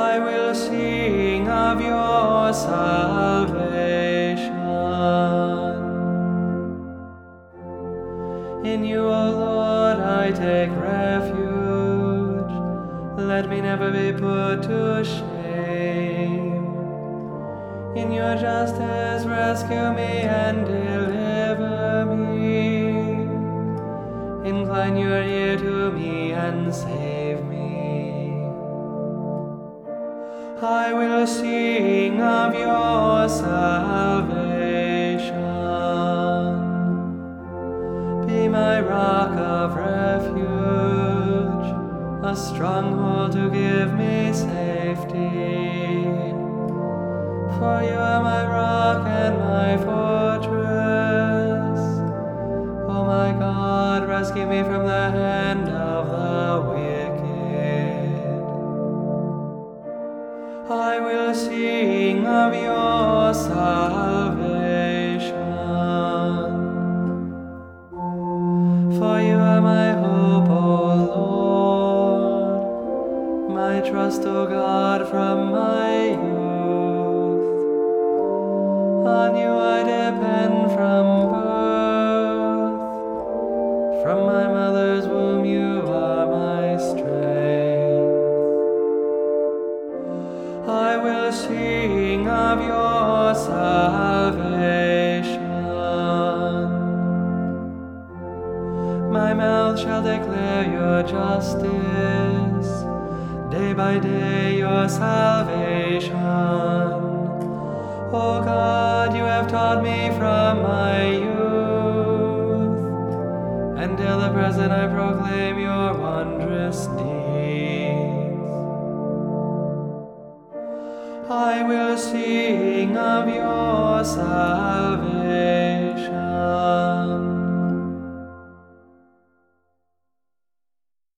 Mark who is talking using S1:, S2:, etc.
S1: I will sing of your salvation. In you, O Lord, I take refuge. Let me never be put to shame. In your justice, rescue me and deliver me. Incline your ear to me and save me. I will sing of your salvation. Be my rock of refuge, a stronghold to give me safety. For you are my rock and my fortress. O my God, rescue me from the hand of the wicked. I will sing of your salvation. For you are my hope, O Lord, my trust, O God, from my youth. On you I depend from birth. From my mother's womb you are my strength. I will sing of your salvation. My mouth shall declare your justice, day by day your salvation. O God, you have taught me from my youth. Until the present I proclaim your wondrous deeds. I will sing of your salvation.